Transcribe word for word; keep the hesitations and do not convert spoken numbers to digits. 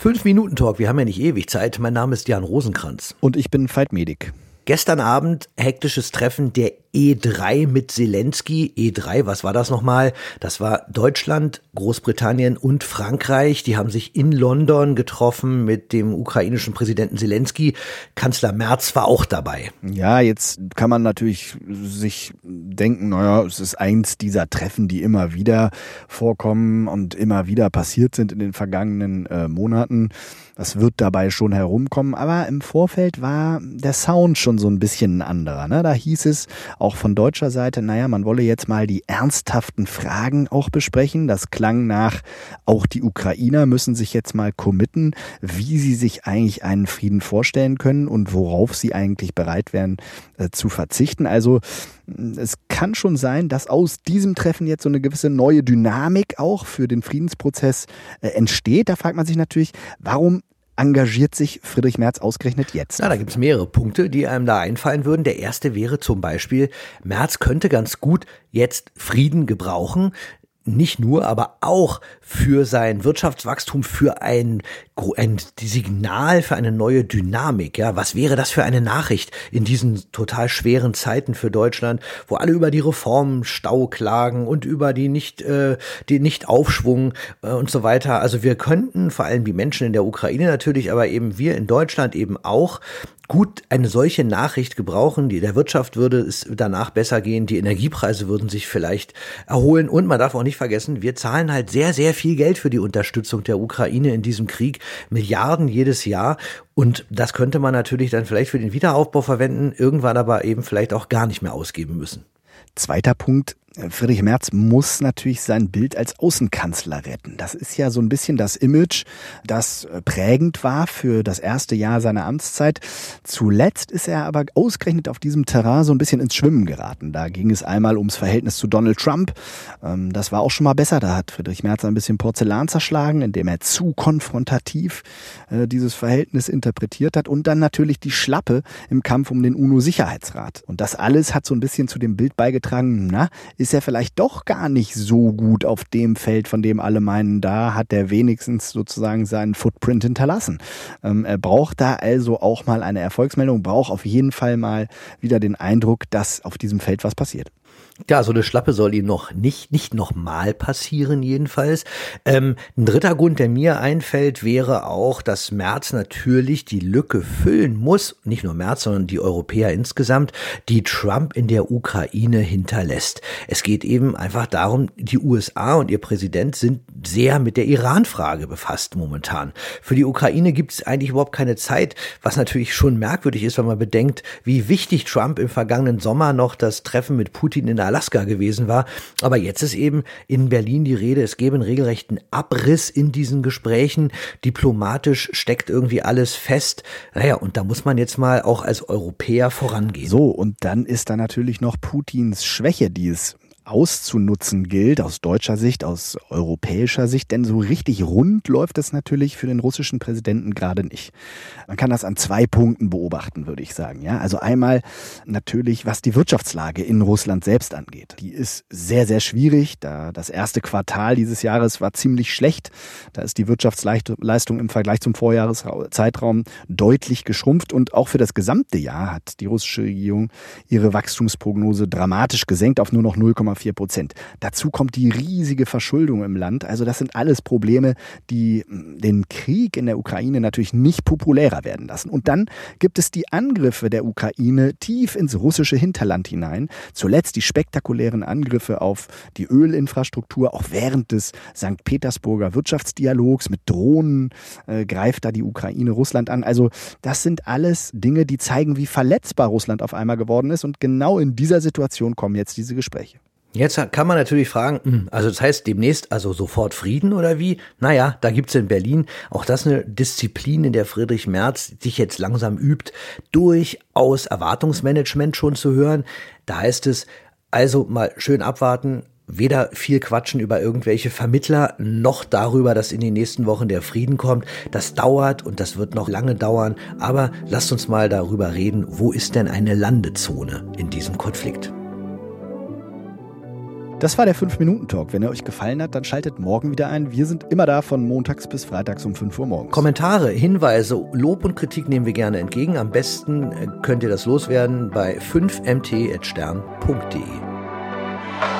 Fünf-Minuten-Talk, wir haben ja nicht ewig Zeit. Mein Name ist Jan Rosenkranz. Und ich bin Veit Medik. Gestern Abend hektisches Treffen der E drei mit Zelensky. E drei, was war das nochmal? Das war Deutschland, Großbritannien und Frankreich. Die haben sich in London getroffen mit dem ukrainischen Präsidenten Zelensky. Kanzler Merz war auch dabei. Ja, jetzt kann man natürlich sich denken, naja, es ist eins dieser Treffen, die immer wieder vorkommen und immer wieder passiert sind in den vergangenen äh, Monaten. Das wird dabei schon herumkommen, aber im Vorfeld war der Sound schon so ein bisschen ein anderer. Ne? Da hieß es auch von deutscher Seite, naja, man wolle jetzt mal die ernsthaften Fragen auch besprechen. Das klang nach, auch die Ukrainer müssen sich jetzt mal committen, wie sie sich eigentlich einen Frieden vorstellen können und worauf sie eigentlich bereit wären äh, zu verzichten. Also es kann schon sein, dass aus diesem Treffen jetzt so eine gewisse neue Dynamik auch für den Friedensprozess äh, entsteht. Da fragt man sich natürlich, warum engagiert sich Friedrich Merz ausgerechnet jetzt? Na, da gibt es mehrere Punkte, die einem da einfallen würden. Der erste wäre zum Beispiel, Merz könnte ganz gut jetzt Frieden gebrauchen. Nicht nur, aber auch für sein Wirtschaftswachstum, für ein, ein Signal, für eine neue Dynamik. Ja, was wäre das für eine Nachricht in diesen total schweren Zeiten für Deutschland, wo alle über die Reformstau klagen und über die nicht, äh, die Nicht-Aufschwung äh, und so weiter. Also wir könnten, vor allem die Menschen in der Ukraine natürlich, aber eben wir in Deutschland eben auch, gut eine solche Nachricht gebrauchen. Die, der Wirtschaft würde es danach besser gehen, die Energiepreise würden sich vielleicht erholen und man darf auch nicht vergessen, wir zahlen halt sehr, sehr viel Geld für die Unterstützung der Ukraine in diesem Krieg, Milliarden jedes Jahr und das könnte man natürlich dann vielleicht für den Wiederaufbau verwenden, irgendwann aber eben vielleicht auch gar nicht mehr ausgeben müssen. Zweiter Punkt. Friedrich Merz muss natürlich sein Bild als Außenkanzler retten. Das ist ja so ein bisschen das Image, das prägend war für das erste Jahr seiner Amtszeit. Zuletzt ist er aber ausgerechnet auf diesem Terrain so ein bisschen ins Schwimmen geraten. Da ging es einmal ums Verhältnis zu Donald Trump. Das war auch schon mal besser. Da hat Friedrich Merz ein bisschen Porzellan zerschlagen, indem er zu konfrontativ dieses Verhältnis interpretiert hat. Und dann natürlich die Schlappe im Kampf um den UNO-Sicherheitsrat. Und das alles hat so ein bisschen zu dem Bild beigetragen, na, ist er vielleicht doch gar nicht so gut auf dem Feld, von dem alle meinen, da hat er wenigstens sozusagen seinen Footprint hinterlassen. Ähm, er braucht da also auch mal eine Erfolgsmeldung, braucht auf jeden Fall mal wieder den Eindruck, dass auf diesem Feld was passiert. Ja, so eine Schlappe soll ihm noch nicht, nicht nochmal passieren jedenfalls. Ähm, ein dritter Grund, der mir einfällt, wäre auch, dass Merz natürlich die Lücke füllen muss, nicht nur Merz, sondern die Europäer insgesamt, die Trump in der Ukraine hinterlässt. Es geht eben einfach darum, die U S A und ihr Präsident sind sehr mit der Iran-Frage befasst momentan. Für die Ukraine gibt es eigentlich überhaupt keine Zeit, was natürlich schon merkwürdig ist, wenn man bedenkt, wie wichtig Trump im vergangenen Sommer noch das Treffen mit Putin in Alaska gewesen war. Aber jetzt ist eben in Berlin die Rede, es gäbe einen regelrechten Abriss in diesen Gesprächen. Diplomatisch steckt irgendwie alles fest. Naja, und da muss man jetzt mal auch als Europäer vorangehen. So, und dann ist da natürlich noch Putins Schwäche, die es auszunutzen gilt, aus deutscher Sicht, aus europäischer Sicht, denn so richtig rund läuft es natürlich für den russischen Präsidenten gerade nicht. Man kann das an zwei Punkten beobachten, würde ich sagen. Ja, also einmal natürlich, was die Wirtschaftslage in Russland selbst angeht. Die ist sehr, sehr schwierig. Da das erste Quartal dieses Jahres war ziemlich schlecht. Da ist die Wirtschaftsleistung im Vergleich zum Vorjahreszeitraum deutlich geschrumpft und auch für das gesamte Jahr hat die russische Regierung ihre Wachstumsprognose dramatisch gesenkt auf nur noch null Komma vier Prozent. Dazu kommt die riesige Verschuldung im Land. Also das sind alles Probleme, die den Krieg in der Ukraine natürlich nicht populärer werden lassen. Und dann gibt es die Angriffe der Ukraine tief ins russische Hinterland hinein. Zuletzt die spektakulären Angriffe auf die Ölinfrastruktur. Auch während des Sankt Petersburger Wirtschaftsdialogs mit Drohnen äh, greift da die Ukraine Russland an. Also das sind alles Dinge, die zeigen, wie verletzbar Russland auf einmal geworden ist. Und genau in dieser Situation kommen jetzt diese Gespräche. Jetzt kann man natürlich fragen, also das heißt demnächst also sofort Frieden oder wie? Naja, da gibt's in Berlin auch das eine Disziplin, in der Friedrich Merz sich jetzt langsam übt, durchaus Erwartungsmanagement schon zu hören. Da heißt es, also mal schön abwarten, weder viel quatschen über irgendwelche Vermittler, noch darüber, dass in den nächsten Wochen der Frieden kommt. Das dauert und das wird noch lange dauern, aber lasst uns mal darüber reden, wo ist denn eine Landezone in diesem Konflikt? Das war der fünf Minuten Talk. Wenn er euch gefallen hat, dann schaltet morgen wieder ein. Wir sind immer da von montags bis freitags um fünf Uhr morgens. Kommentare, Hinweise, Lob und Kritik nehmen wir gerne entgegen. Am besten könnt ihr das loswerden bei fünf m t at stern punkt d e.